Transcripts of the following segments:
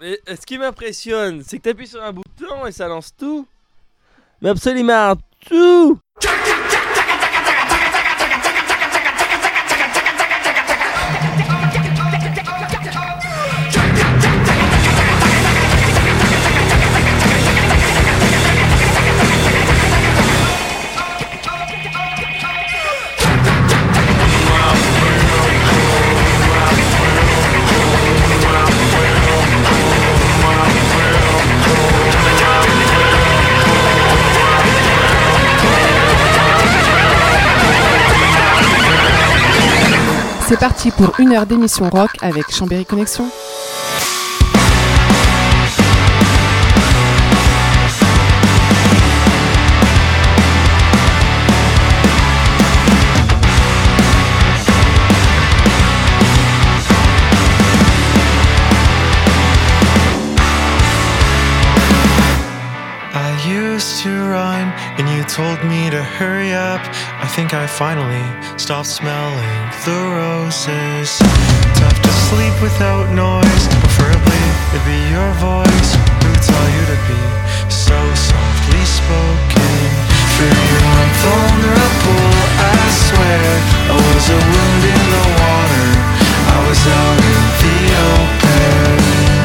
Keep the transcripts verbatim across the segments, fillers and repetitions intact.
Mais euh, ce qui m'impressionne, c'est que t'appuies sur un bouton et ça lance tout. Mais absolument tout. C'est parti pour une heure d'émission rock avec Chambéry Connexion. To run and you told me to hurry up. I think I finally stopped smelling the roses. Tough to sleep without noise. Preferably it'd be your voice who tell you to be so softly spoken. For you I'm vulnerable, I swear. I was a wound in the water, I was out in the open.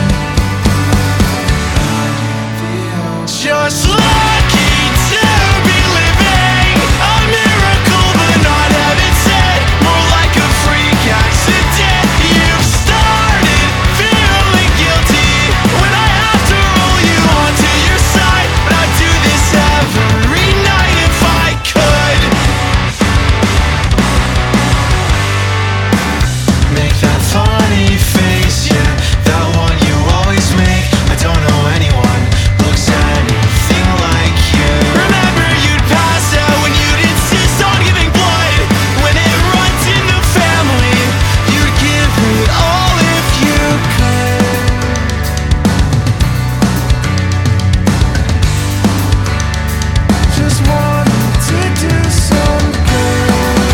Just lucky to be living a miracle, but not having said. More like a freak accident. You've started feeling guilty when I have to roll you onto your side. But I'd do this every night if I could. Make that funny face, yeah, that one you always make. I don't know anyone looks anything like you. Remember you'd pass out when you'd insist on giving blood. When it runs in the family, you'd give it all if you could. Just wanted to do some good.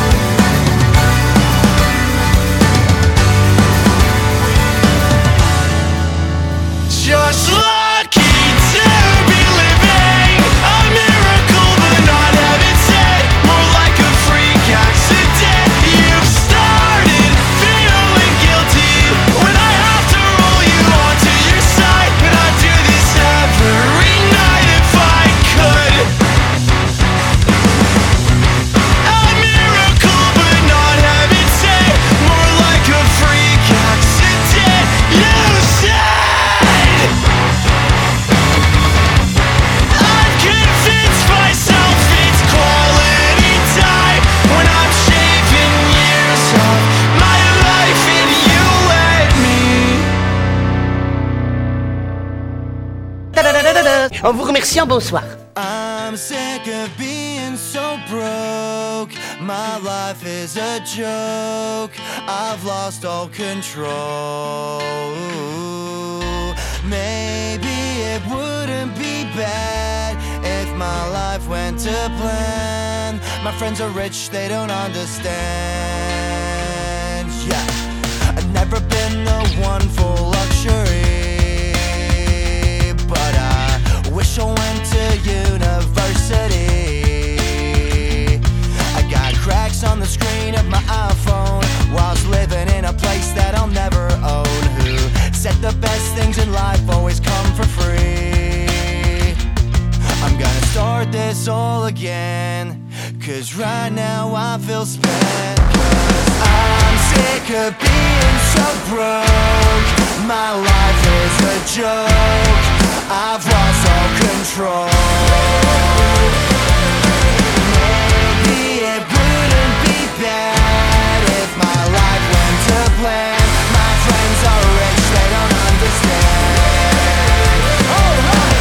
Just lucky to be living a miracle, but not having said. More like a freak accident. You've started feeling guilty when I have to roll you onto your side. But I'd do this every night if I could. A miracle, but not having said. More like a freak accident. You said. I've convinced myself it's quality time when I'm shaving years off my life and you let me. En vous remerciant, bonsoir. I'm sick of being so broke. My life is a joke. I've lost all control. Maybe it wouldn't be bad if my life went to plan. My friends are rich, they don't understand. Yeah, I've never been the one for luxury, but I wish I went to university. I got cracks on the screen of my iPhone whilst living in a place that I'll never own. Who said the best things in life always come for free? I'm gonna start this all again, cause right now I feel spent. Cause I'm sick of being so broke. My life is a joke. I've lost all control. Maybe it wouldn't be bad if my life went to plan. My friends are rich, they don't understand. Oh, hey!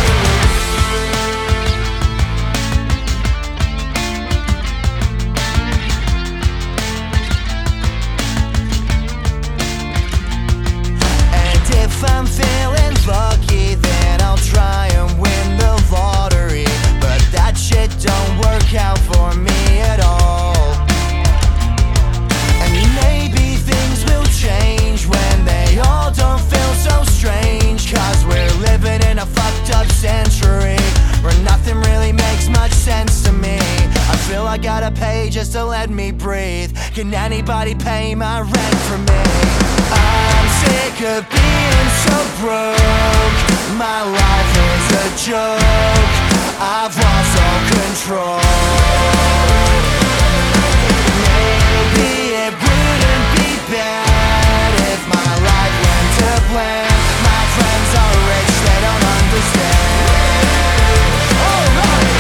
And if I'm feeling lucky, then I'll try and win the lottery. just to let me breathe. Can anybody pay my rent for me? I'm sick of being so broke. My life is a joke. I've lost all control. Maybe it wouldn't be bad if my life went to plan. My friends are rich, they don't understand. Oh, right.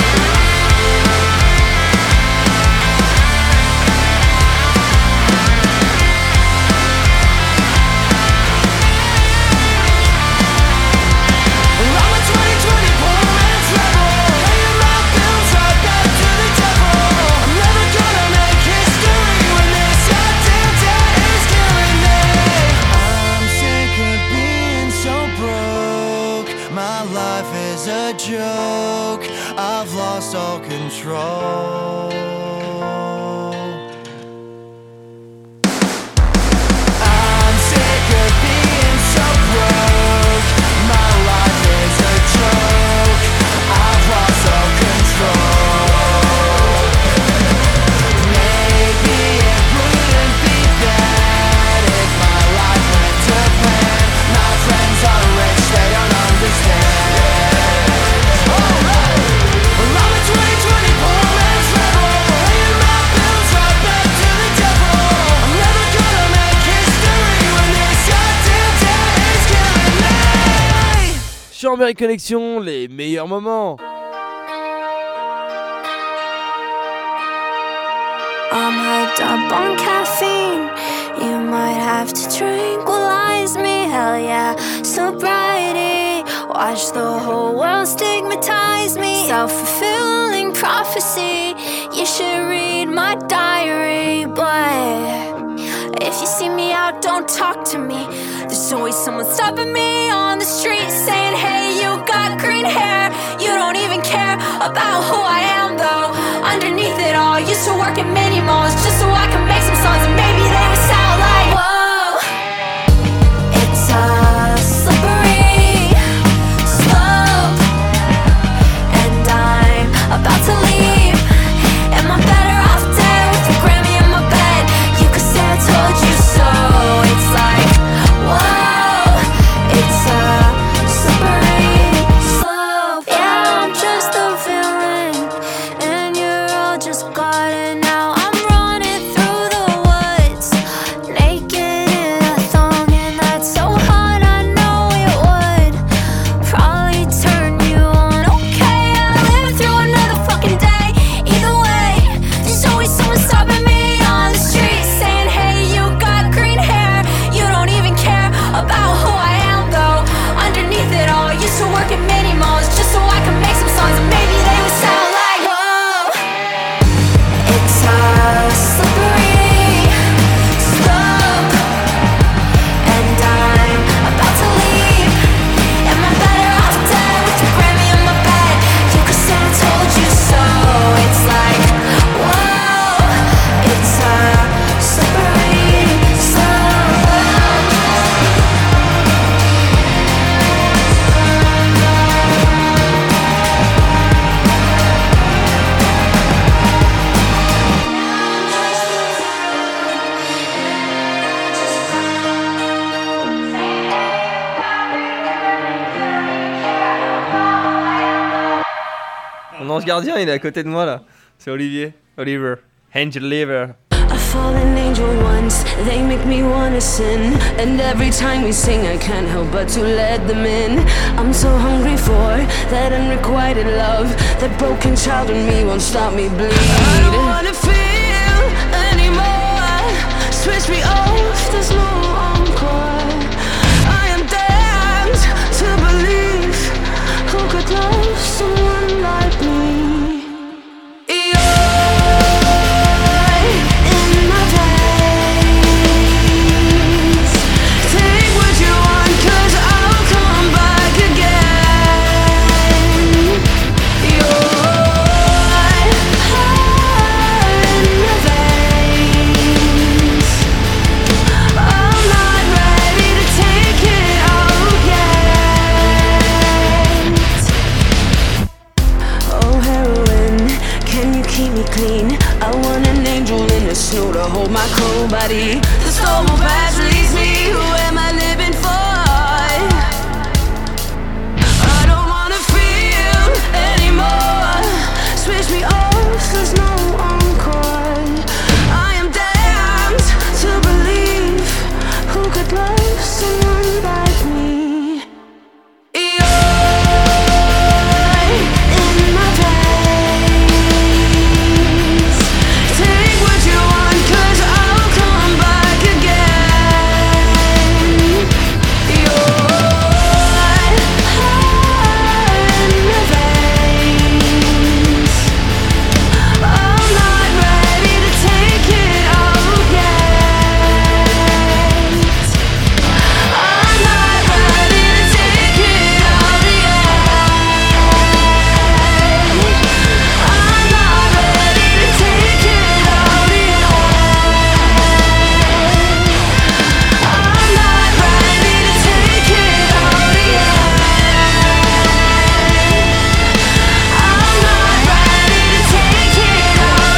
I'm a twenty twenty poor man's rebel, paying my bills right back to the devil. I'm never gonna make history when this goddamn debt is killing me. I'm sick of being so broke. My life is a joke. I've lost all control. I'm sick of being so broke. My life is a joke. I've lost all control. Maybe it wouldn't be bad if my life went to plan. My friends are rich, they don't understand. Alright! Well, I'm a twenty twenty poor man's rebel, paying my bills right back to the devil. I'm never gonna make history when this goddamn debt is killing me. Chambéry Connexion, les meilleurs moments. I'm hyped up on caffeine. You might have to tranquilize me. Hell yeah, sobriety. Watch the whole world stigmatize me. Self-fulfilling prophecy. You should read my diary. But if you see me out, don't talk to me. There's always someone stopping me on the street saying, hey, you got green hair. You don't even care about who I am, though. Underneath it all, used to work in mini malls just so I could make some songs and maybe they would sound like, whoa. It's a slippery slope, and I'm about to leave. Am I better off dead with a Grammy in my bed? You could say I told you so. It's like, whoa. It's a slippery slope. Yeah, I'm just a villain, and you're all just God. And now I'm running through the woods, naked in a thong, and that's so hot. I know it would probably turn you on. Okay, I live through another fucking day. Either way, there's always someone stopping me on the street saying, hey, you got green hair. You don't even care about who I am, though. Underneath it all, used to work in mini malls just so I could make some songs and maybe they would sound like, whoa. It's a slippery slope, and I'm about to leave. Am I better off dead with a Grammy on my bed? You could say I told you so. It's like, whoa. It's a slippery slope. Mon ange gardien, il est à côté de moi là. C'est Olivier. Oliver. Angel Liver. A fallen angel once, they make me wanna sin. And every time we sing, I can't help but to let them in. I'm so hungry for that unrequited love. That broken child in me won't stop me bleed. I don't wanna feel anymore. Switch me off, there's no encore. I am damned to believe who could love someone like me. I'm not body. The storm will pass, release me. Who am I living for? I don't wanna feel anymore. Switch me off, there's no encore. I am damned to believe who could love someone like me. You're in my veins. Take what you want, 'cause I'll come back again. You're in my veins. I'm not ready to take it all yet. I'm not ready to take it all yet. I'm not ready to take it all yet. I'm not ready to take it all yet. I'm not ready to take it all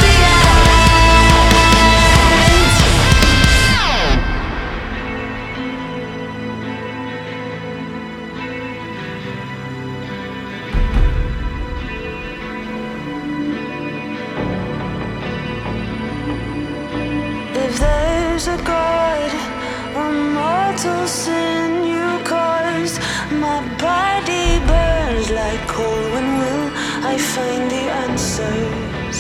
yet. If there's a God, what mortal sin you caused? My body burns like coal. When will I find the answers?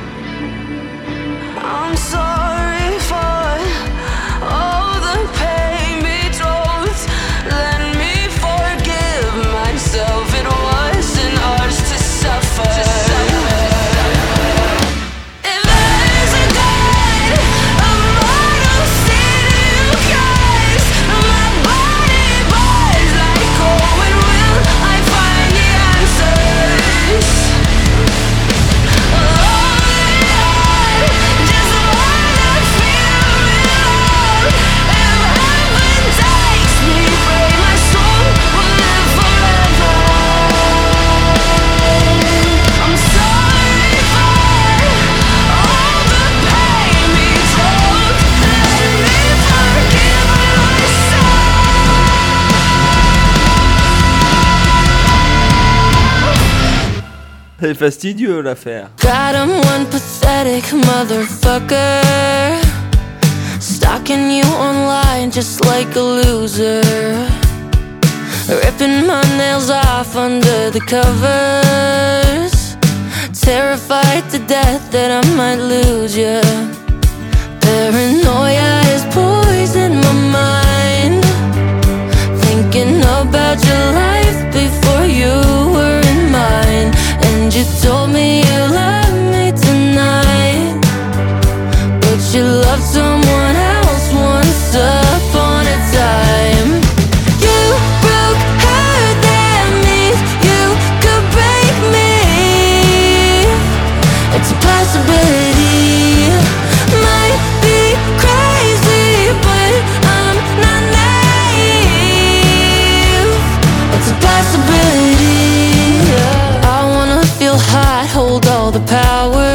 I'm sorry for all the pain betrothed. Let me forgive myself. It wasn't ours to suffer. If there's a God, a mortal sin you caused. My body burns like coal. When will I find the answers? Just wanna feel real. If heaven takes me, pray my soul will live forever. I'm sorry for all the pain betrothed. Let me forgive myself. C'est fastidieux l'affaire. God, I'm one pathetic motherfucker, stalking you online just like a loser, ripping my nails off under the covers, terrified to death that I might lose you. Paranoia is poison my mind, thinking about your life before you were in mine. And you told me you love me tonight, but you loved someone else once upon a time. You broke her, that means you could break me. It's a possibility. Might be crazy, but I'm not naive. It's a possibility. I wanna feel hot, hold all the power.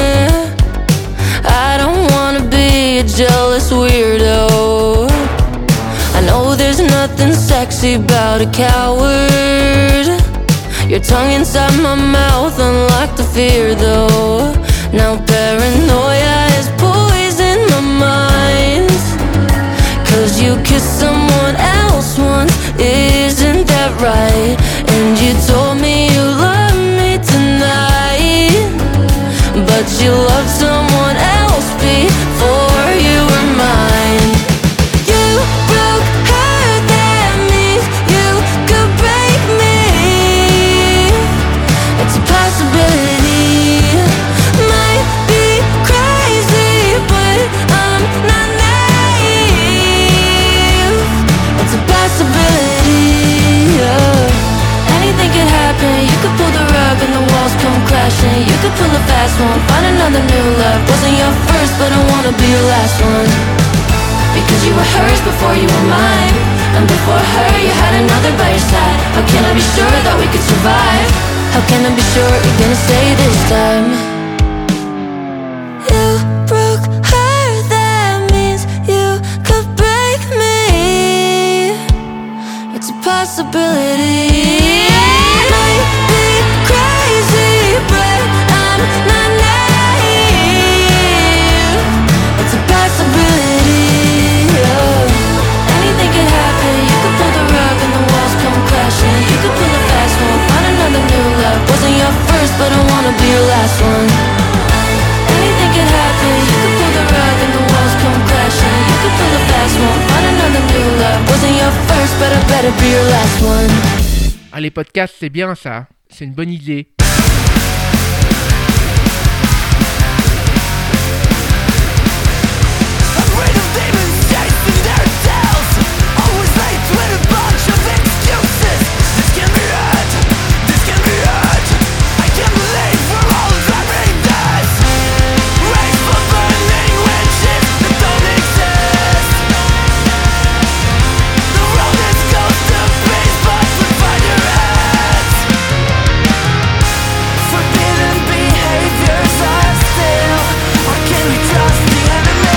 I don't wanna be a jealous weirdo. I know there's nothing sexy about a coward. Your tongue inside my mouth, unlock the fear though. Now paranoia is poison my mind, 'cause you kissed someone else once, isn't that right? And you told me you love me tonight, but you loved someone else before you were mine. You broke her, that means you could break me. It's a possibility. Might be crazy, but I'm not naive. It's a possibility. Yeah. Anything could happen. You could pull the rug and the walls come crashing. You could pull a fast one, find another new love. Wasn't your first, but I wanna be your last one. Because you were hers before you were mine, and before her you had another by your side. How can I be sure that we could survive? How can I be sure you're gonna stay this time? You broke her, that means possibility. Might be crazy, but I'm not naive. It's a possibility. Yeah. Anything could happen. You could pull the rug and the walls come crashing. You could pull a fast one, find another new love. Wasn't your first, but I wanna be your last one. Anything could happen. You could pull the rug and the walls come crashing. You could pull a fast one, find another new love. Wasn't your first, but I better be your last one. Ah, les podcasts, c'est bien ça. C'est une bonne idée. Afraid of demons chasing their tails, always late with a bunch of excuses. This can be it, this can be it. I can't believe we're all driving this race for burning witches that don't exist. The road is close to peace, but we find your heads. Forbidden behaviors are still, or can we trust the enemy?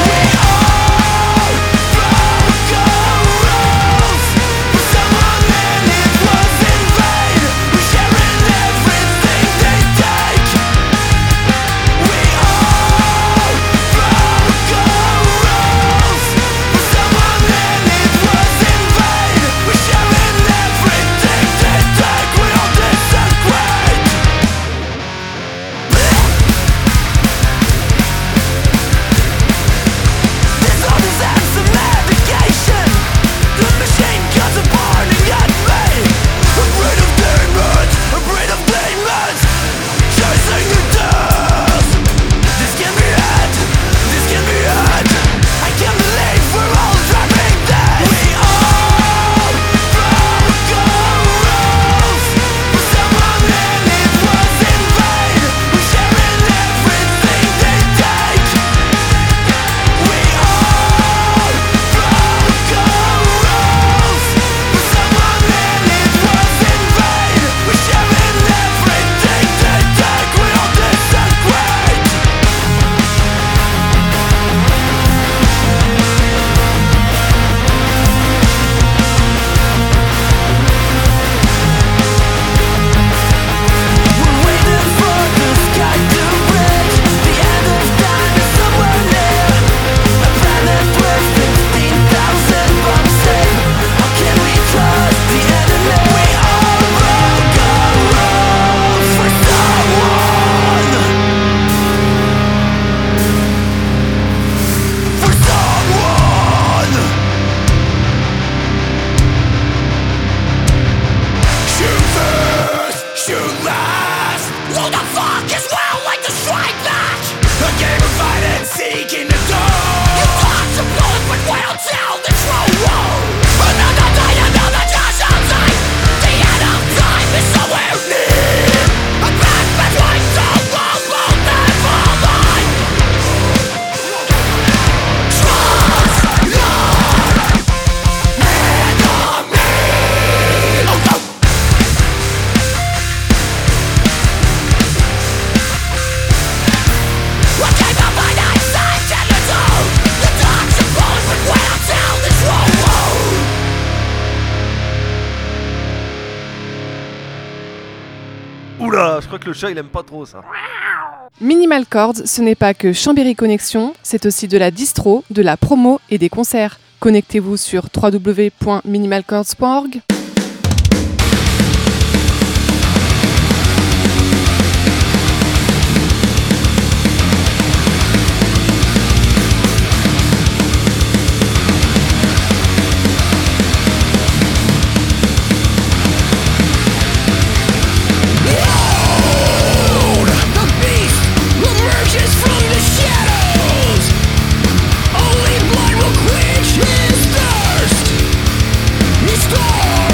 Oula, je crois que le chat il aime pas trop ça. Minimal Chords, ce n'est pas que Chambéry Connexion, c'est aussi de la distro, de la promo et des concerts. Connectez-vous sur w w w point minimal chords point org. Only blood will quench his thirst. He storms.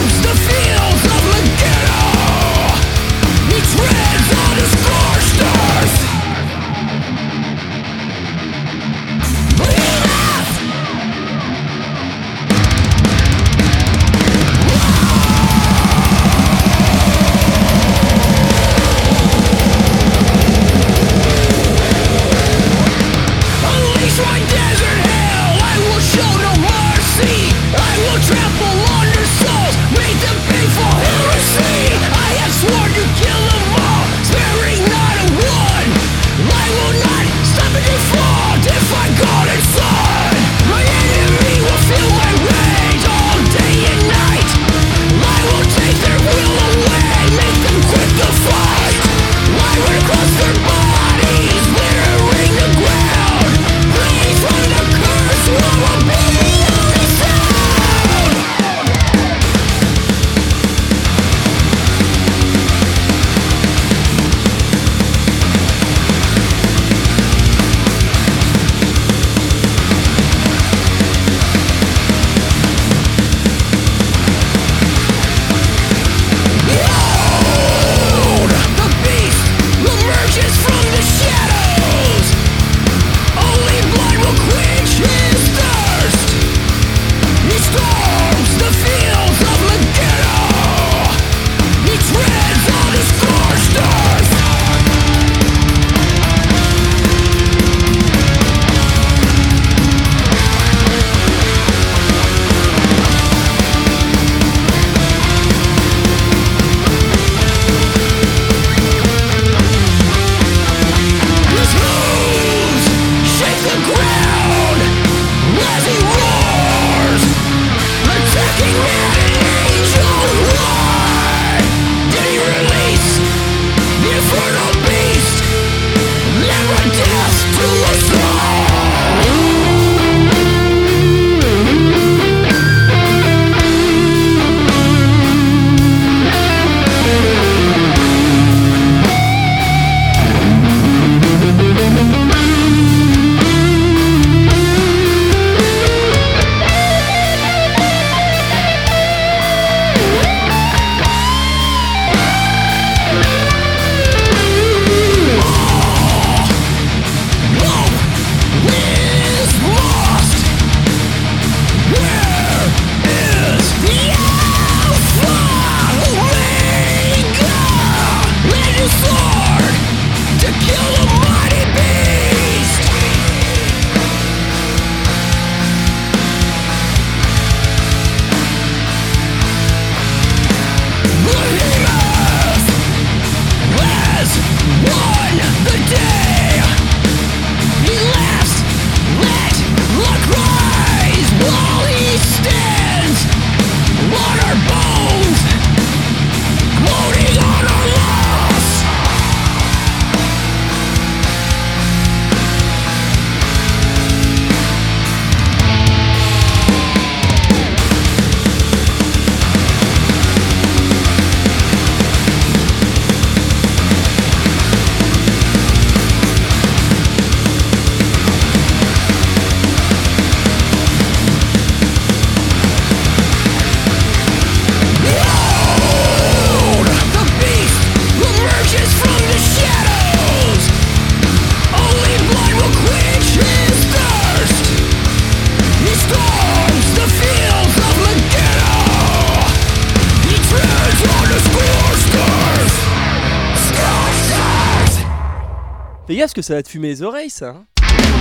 Fais gaffe parce que ça va te fumer les oreilles, ça. Hein.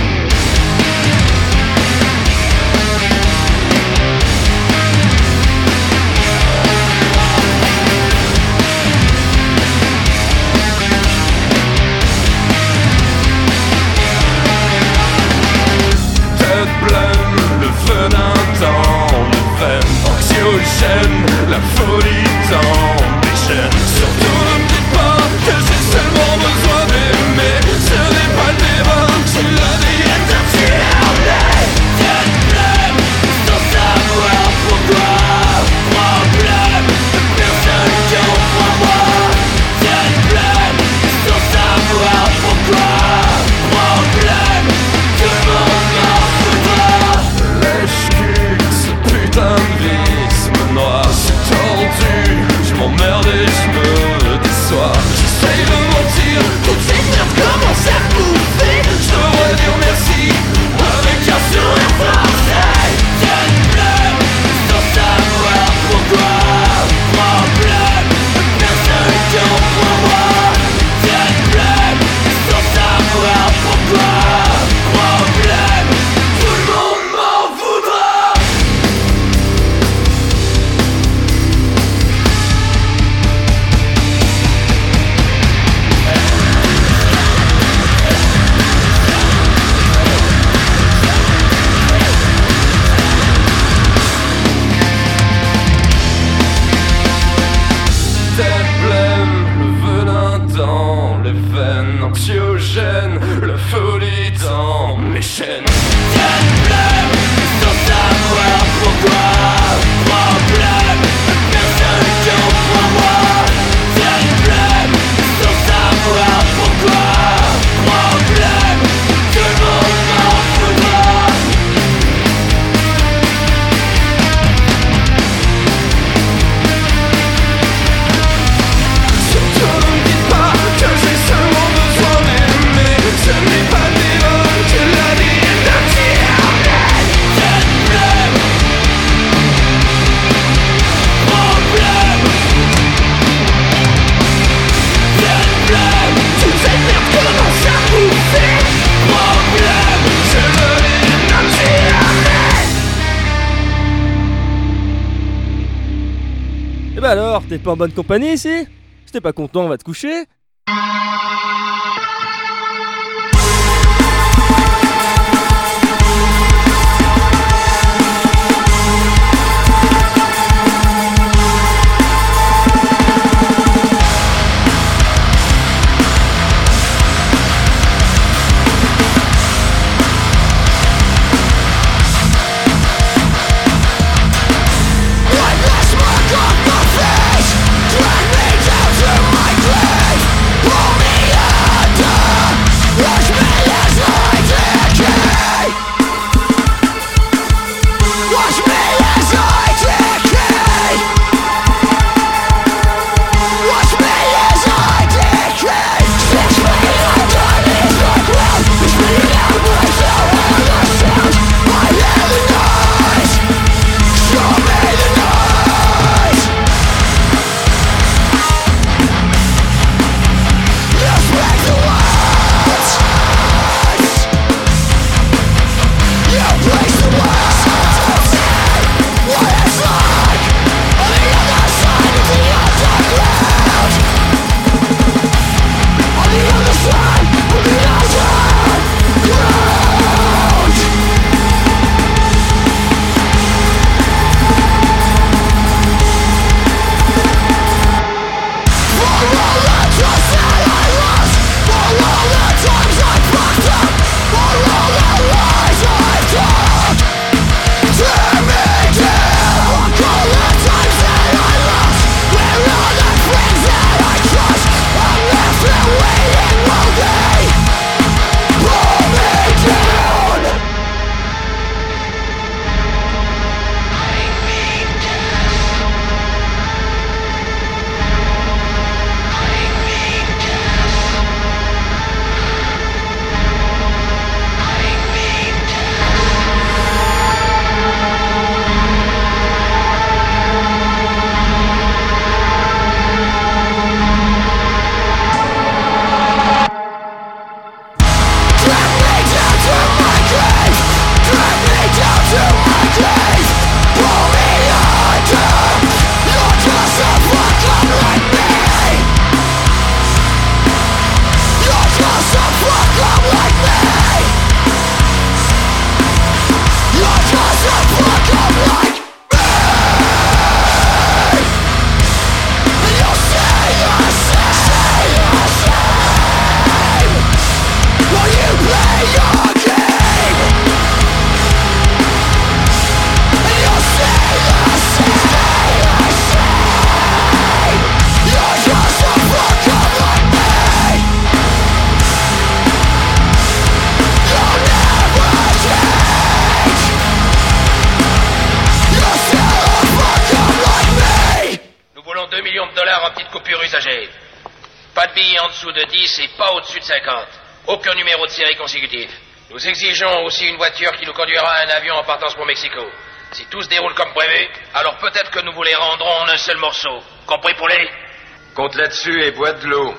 Le feu d'un temps, le veine anxiogène, la folie dans mes chaînes. Surtout ne me dis pas que j'ai seulement besoin d'aimer. Ce n'est pas des mains, tu l'as dit éternel. Y'a de problème, sans savoir pourquoi. Problème, personne qui en voit moi. Y'a de problème, sans savoir pourquoi. Problème, tout le monde m'en foutra. Lèche-cul, ce putain de vice me noie. C'est tordu, je m'emmerde et je me déçois. J'essaye de mentir, toute cette merde commence à bouffer. Je devrais dire merci, avec un sourire forcé. Y'a de problème, sans savoir pourquoi. Problème, personne qui en voit moi. Y'a de problème, sans savoir pourquoi. Problème, tout le monde m'en voudra. Tes blêmes, le venin dans les veines anxiogènes, la folie dans mes chaînes. Y'a de blême, sans savoir pourquoi. Problème, personne qui en voit moi. Y'a de blême, sans savoir pourquoi. Problème, tout le monde m'en foutra. Surtout ne me dites pas que j'ai seulement besoin d'aimer. Ce n'est pas des mots, tu l'as dit éternel. Y'a de problème. Problème. Y'a de problème. Toute cette merde commence à bouffer. Problème. Je le dis éternel. Et bah alors, t'es pas en bonne compagnie ici? Si t'es pas content, on va te coucher. Drag me down to my grave. Pull me dollars en petites coupures usagées. Pas de billets en dessous de dix et pas au-dessus de cinquante. Aucun numéro de série consécutif. Nous exigeons aussi une voiture qui nous conduira à un avion en partance pour Mexico. Si tout se déroule comme prévu, alors peut-être que nous vous les rendrons en un seul morceau. Compris, poulet? Compte là-dessus et bois de l'eau.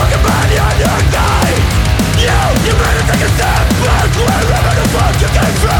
Take a step back, wherever the fuck you came from.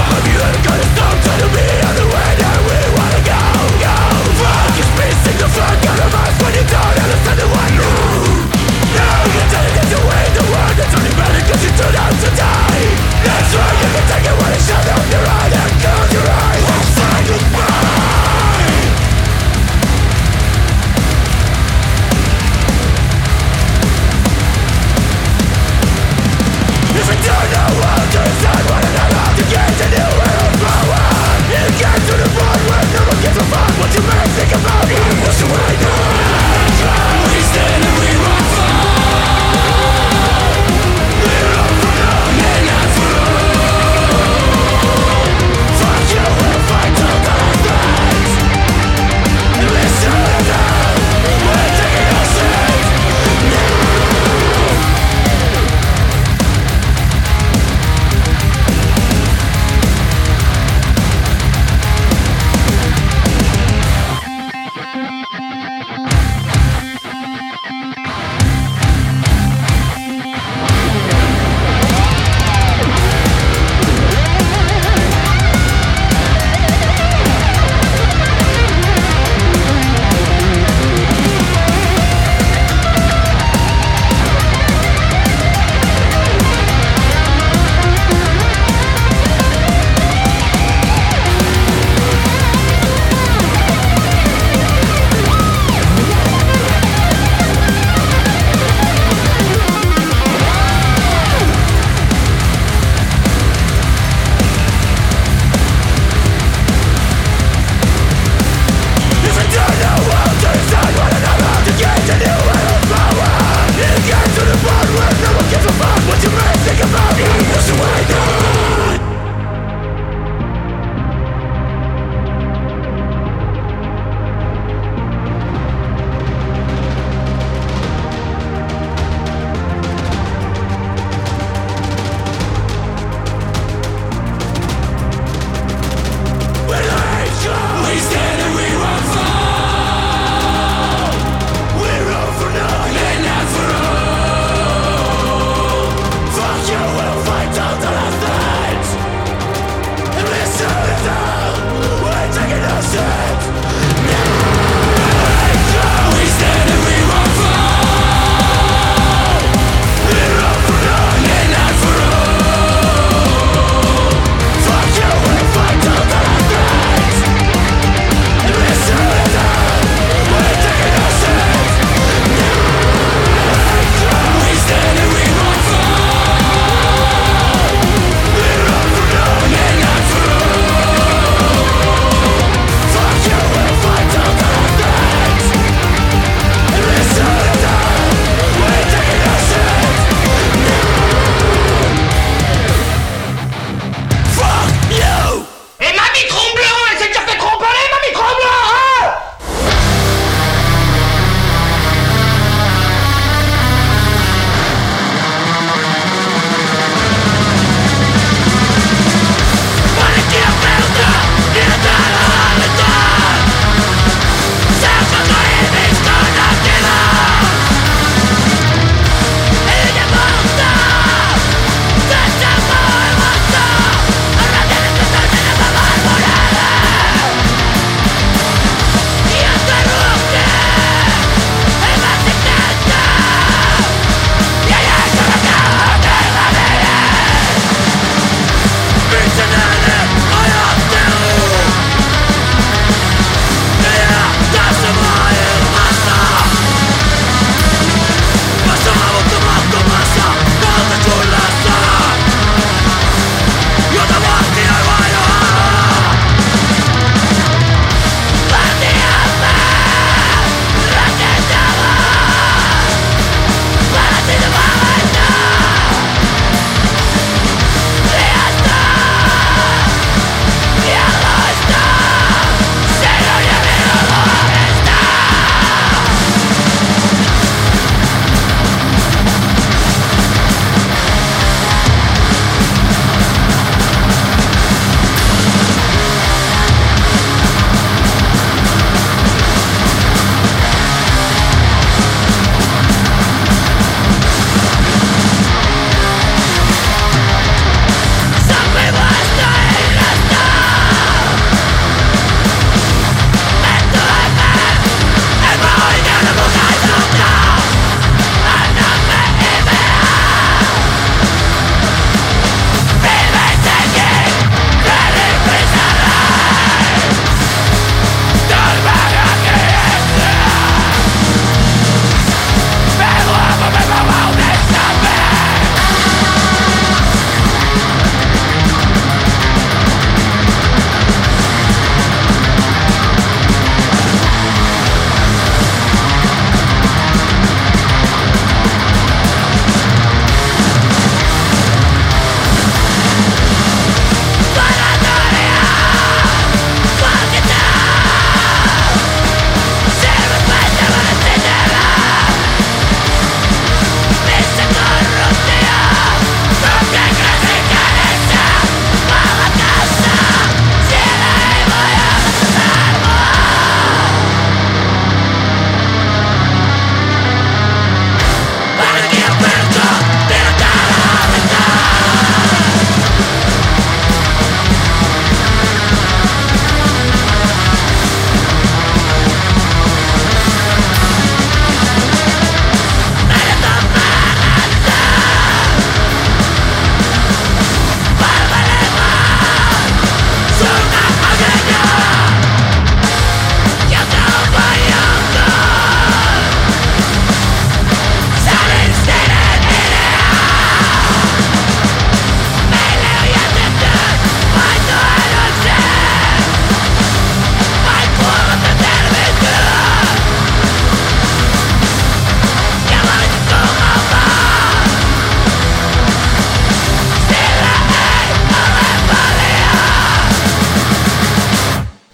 If we don't know what to decide, what another to get to new world power.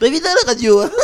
pas évident la radio. Hein.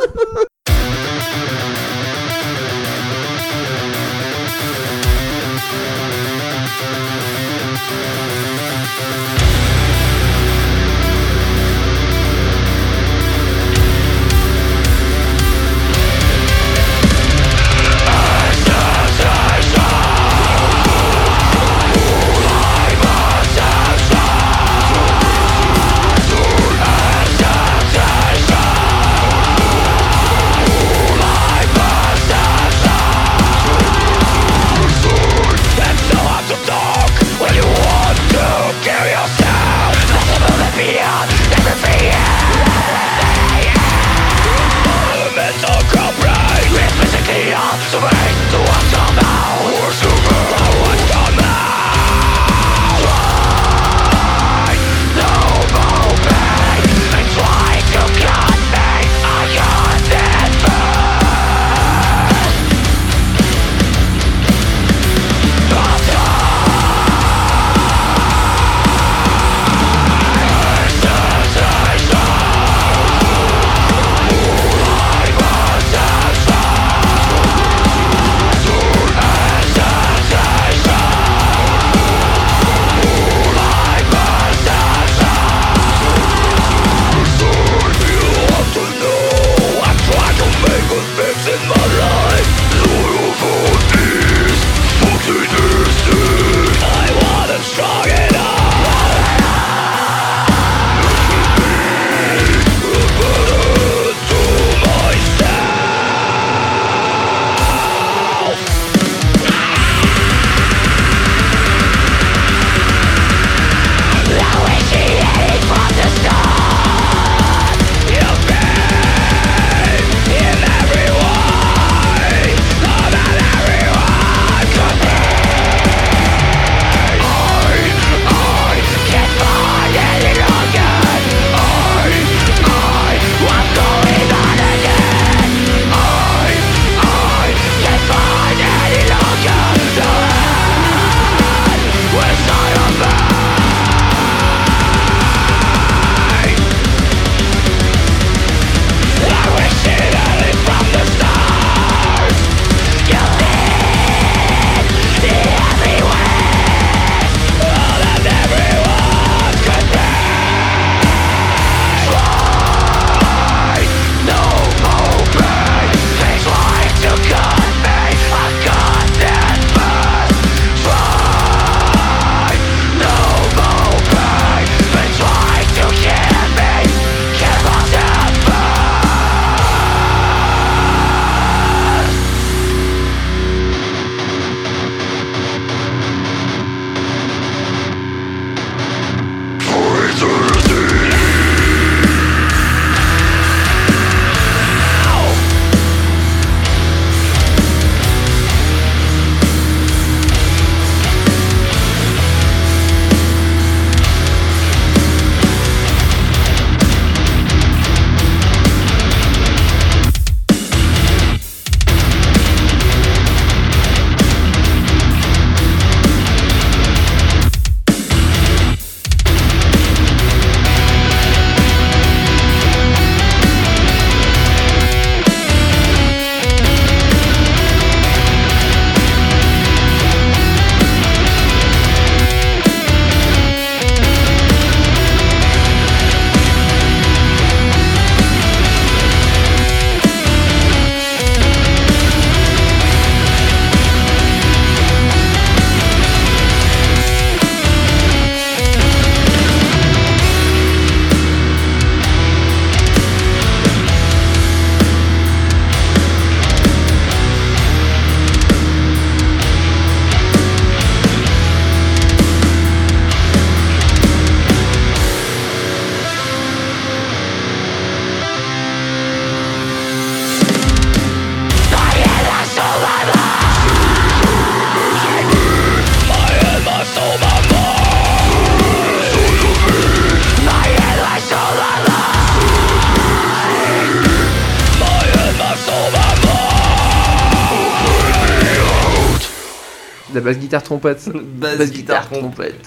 La basse guitare trompette. Basse, Basse guitare, guitare trompette. trompette.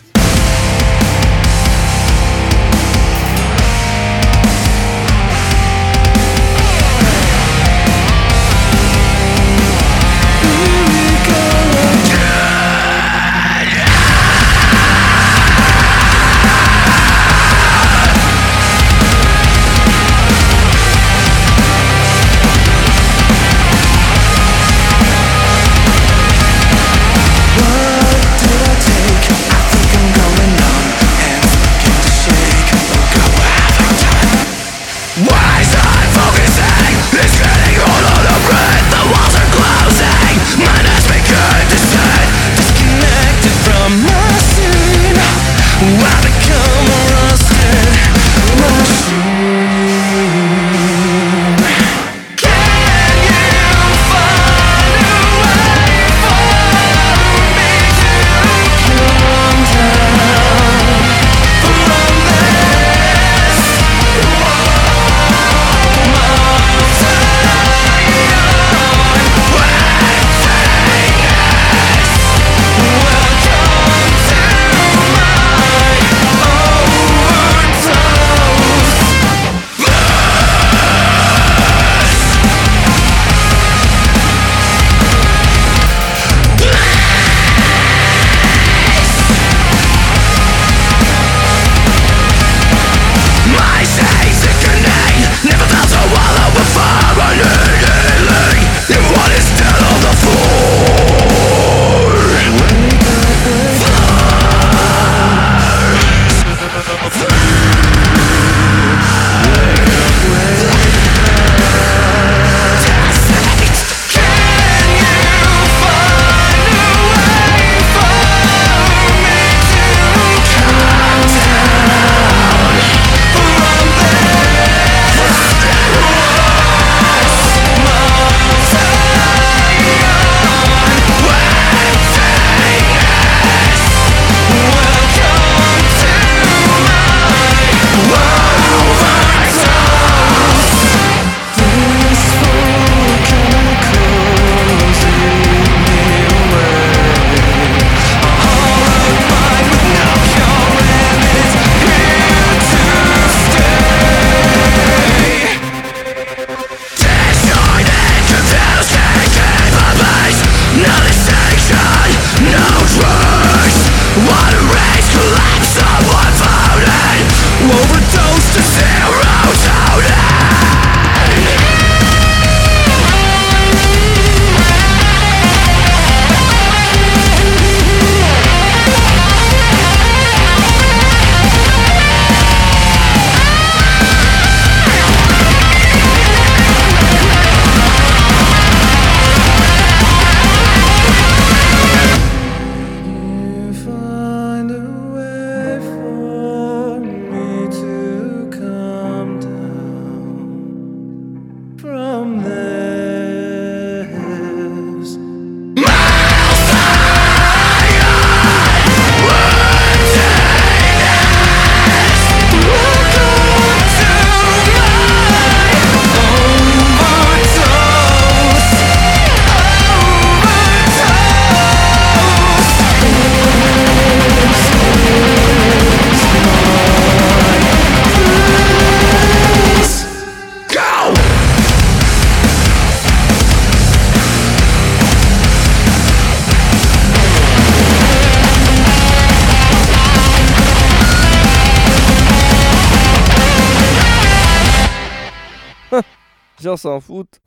Les gens s'en foutent.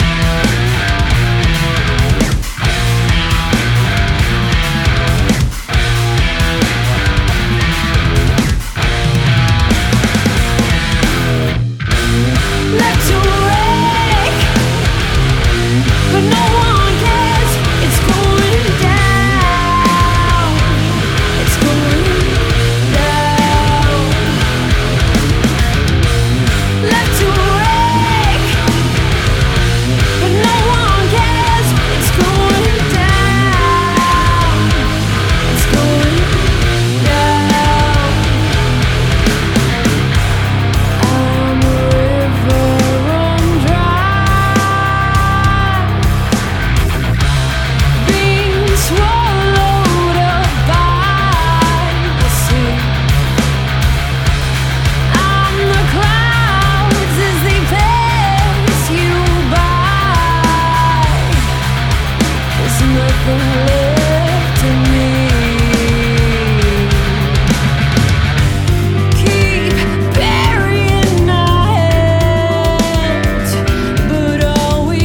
Left to wake, but no one cares. It's going down. It's going down. Left to wake, but no one cares. It's going down. It's going down. I'm a river run dry, being swallowed up by the sea. I'm the clouds as they pass you by. There's nothing left in me. Keep burying our heads, but all we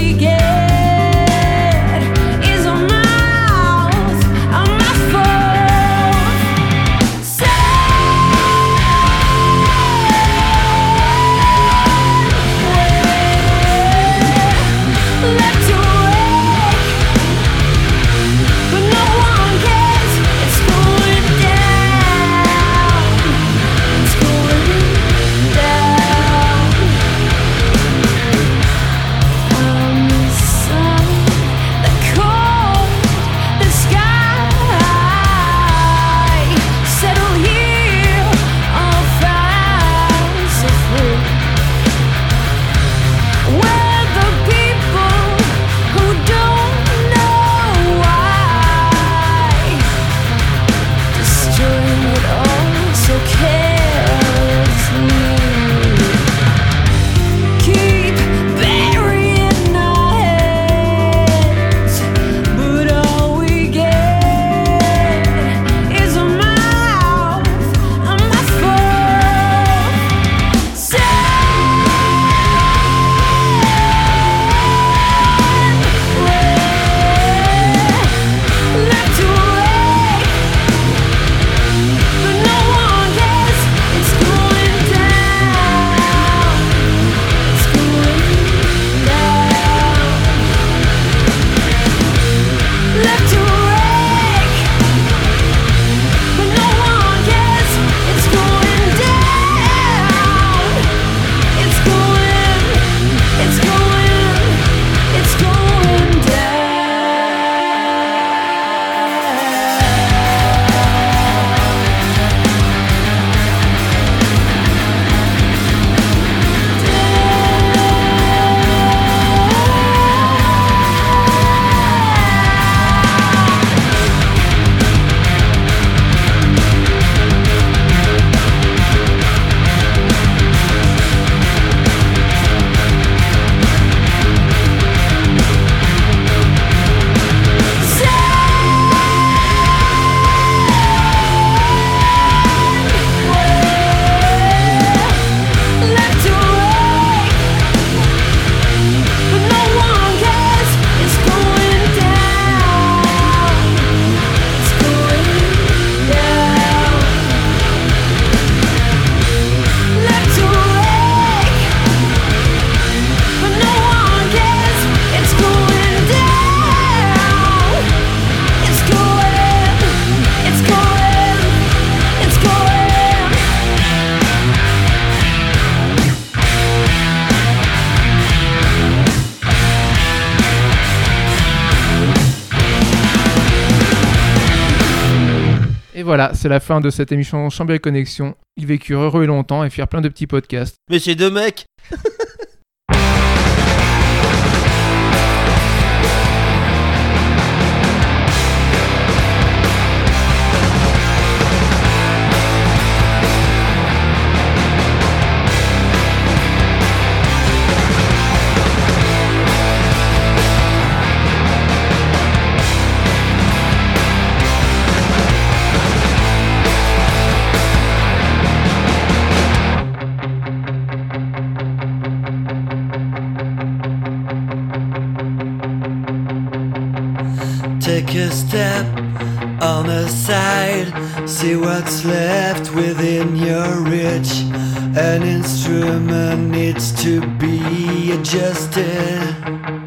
get is a mouth on my phone. Left to wake, but no one cares. It's going down. It's going down. I'm the sun, the cold, the sky. Settle here, I'll find so free. We're the people who don't know why, destroying it all so carelessly. Keep burying our heads, but all we get is a mouth on my phone. Left to wake, but no one cares. It's going down. It's going down. Left to wake, but no one cares. It's going down. It's going, it's going, it's going down. Left to wake, but no one cares. It's going down. It's going down. Left to wake, but no one cares. It's going down. It's going, it's going, it's going. Et voilà, c'est la fin de cette émission Chambéry Connexion. Ils vécurent heureux et longtemps et firent plein de petits podcasts. Mais chez deux mecs. Take a step on the side, see what's left within your reach. An instrument needs to be adjusted.